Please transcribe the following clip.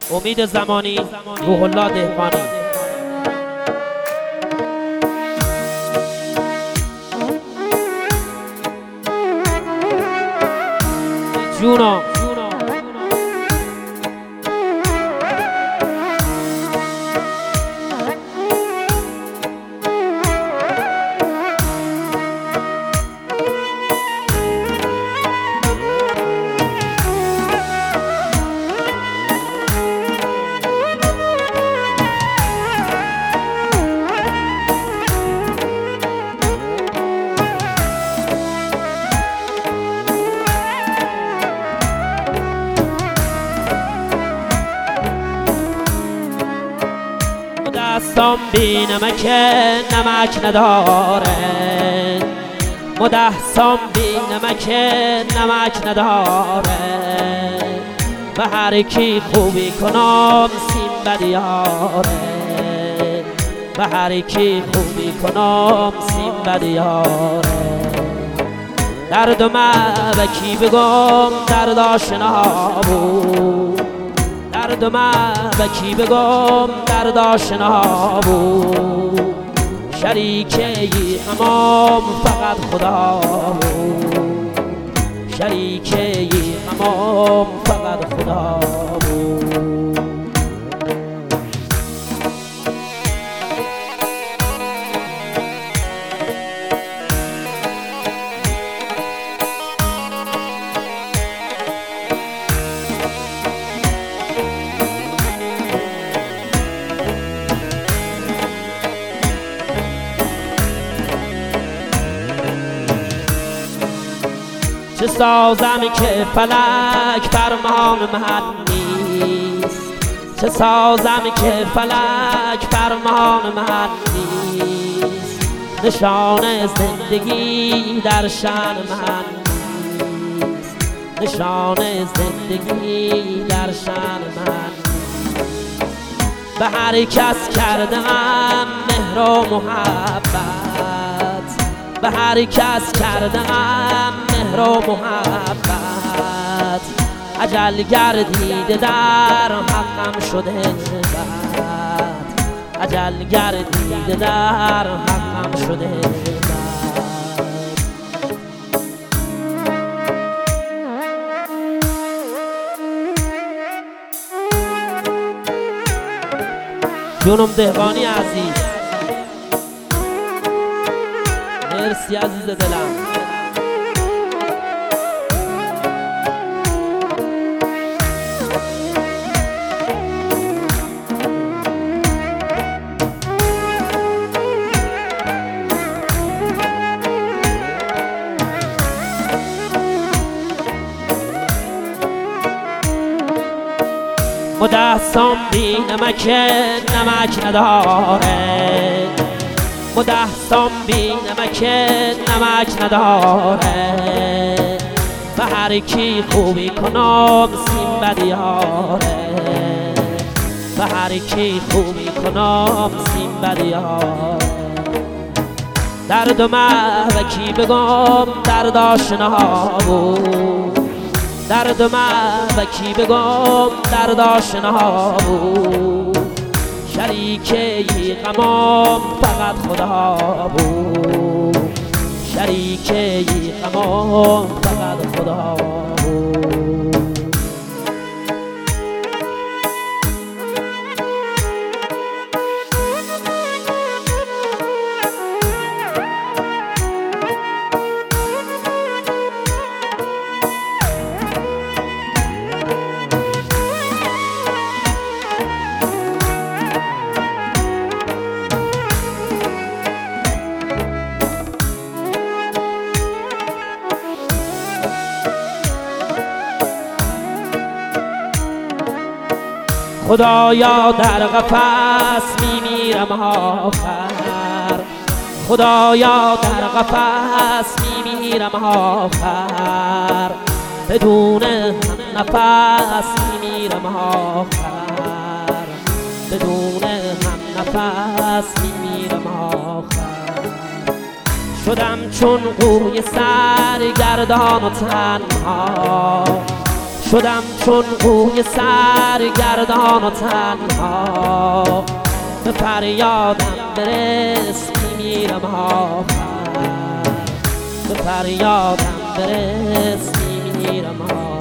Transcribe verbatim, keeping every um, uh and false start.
امید زمانی، روح الله دهقانی. جونا دستم بی نمک نمک نداره، مدستم بی نمک نمک نداره. به هر کی خوبی کنم سیم بدیاره، به هر کی خوبی کنم سیم بدیاره. درد من به کی بگم درد آشنا بود، درد من به کی بگم درد آشنا بود. شریکه همام فقط خدا بود، شریکه همام فقط خدا بود. چه سازم که فلک فرمان من نیست، چه سازم که فلک فرمان من نیست. نشان زندگی در شان من نیست، نشان زندگی در شان من. به هر کس کردم مهر و محبت، به هر کس کردم مهر و محبت. اجل گردیده در حقم شده بد، اجل گردیده در حقم شده بد. جونم دهقانی عزیز، مرسی عزیز دلم. مدستم بی نمک نمک نداره، مدستم بی نمک نمک نداره. به هر کی خوبی کنم سیم بدیاره، به هر کی خوبی کنم سیم بدیاره. درد من به کی بگم درد آشنا بود، درد من به کی بگم درد آشنا بود. شریکه غمام فقط خدا بود، شریکه غمام فقط خدا بود. خدایا در قفس میمیرم آخر، خدایا در قفس میمیرم آخر. بدون هم نفس میمیرم آخر، بدون هم نفس میمیرم آخر. شدم چون قوی سرگردان و تنها، شدم چون قوی سرگردان و تنها، به فریادم برس میمیرم آخر، به فریادم برس میمیرم آخر.